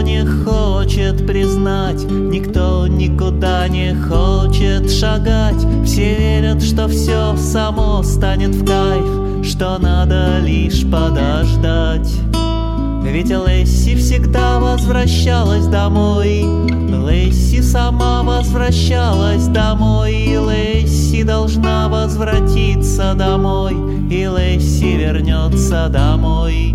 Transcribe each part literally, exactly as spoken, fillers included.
не хочет признать, никто никуда не хочет шагать. Все верят, что все само станет в кайф, что надо лишь подождать. Ведь Лесси всегда возвращалась домой, Лесси сама возвращалась домой, и Лесси должна возвратиться домой, и Лесси вернется домой.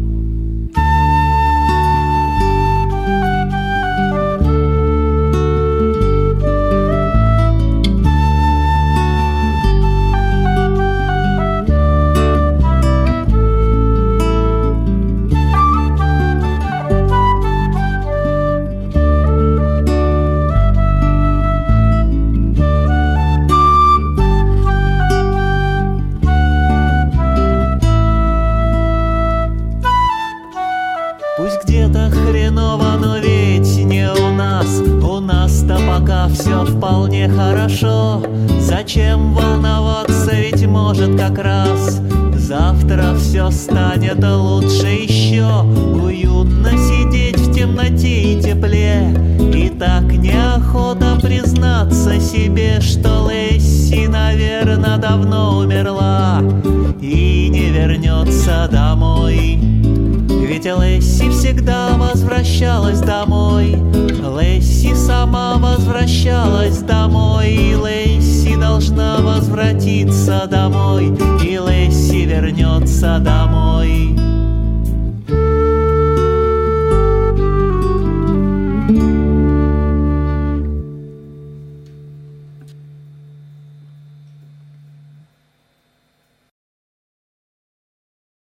Пусть где-то хреново, но ведь не у нас. У нас-то пока все вполне хорошо. Зачем волноваться, ведь может как раз завтра все станет лучше еще. Уютно сидеть в темноте и тепле, и так неохота признаться себе, что Лесси, наверное, давно умерла и не вернется домой. Ведь Лесси всегда возвращалась домой, Лесси сама возвращалась домой, и Лесси должна возвратиться домой, и Лесси вернется домой.